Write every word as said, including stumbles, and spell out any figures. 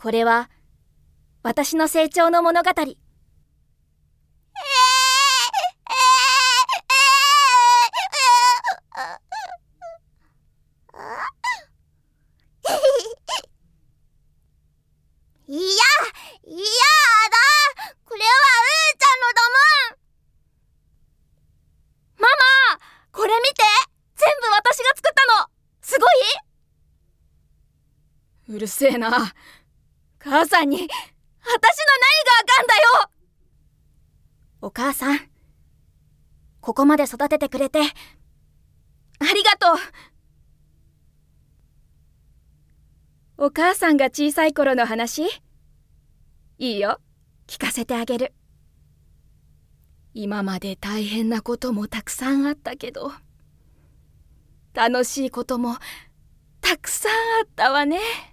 これは私の成長の物語。 いや、いやだ。これはうーちゃんのだもん。 ママ、これ見て。全部私が作ったの。すごい？うるせえな。母さんに私の何があかんだよ。お母さん、ここまで育ててくれてありがとう。お母さんが小さい頃の話、いいよ、聞かせてあげる。今まで大変なこともたくさんあったけど、楽しいこともたくさんあったわね。